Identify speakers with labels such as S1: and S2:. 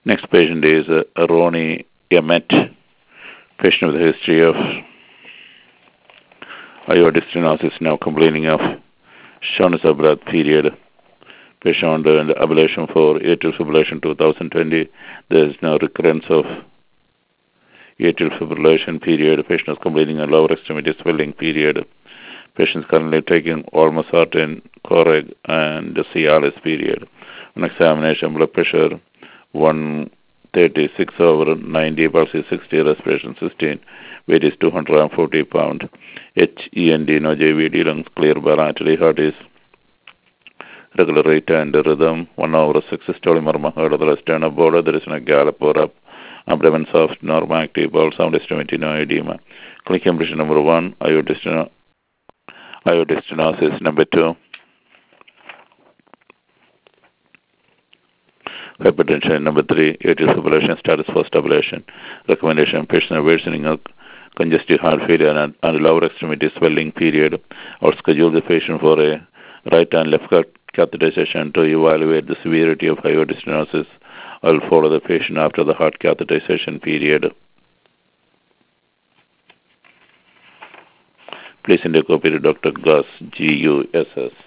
S1: Next patient is Ronnie Emmett, patient with a history of aortic stenosis, now complaining of shortness of breath period. Patient under ablation for atrial fibrillation 2020. There is no recurrence of atrial fibrillation period. Patient is complaining of lower extremity swelling period. Patient is currently taking olmesartan, Coreg, and the Cialis period. On examination, blood pressure 136/90, pulse is 60, respiration 16, weight is 240 pounds. HEND, no JVD, lungs clear bilaterally, heart is regular rate and rhythm, 1 hour 6 systolic murmur heard of the sternum border, there is no gallop or up, abdomen soft, normal active, bowel sound extremity, no edema. Clinical impression number 1, aortic stenosis. Number 2, hypertension. Number 3, atrial fibrillation status first ablation. Recommendation: patient worsening of congestive heart failure and lower extremity swelling period, or schedule the patient for a right and left catheterization to evaluate the severity of aortic stenosis. I'll follow the patient after the heart catheterization period. Please send a copy to Dr. Gus, Guss.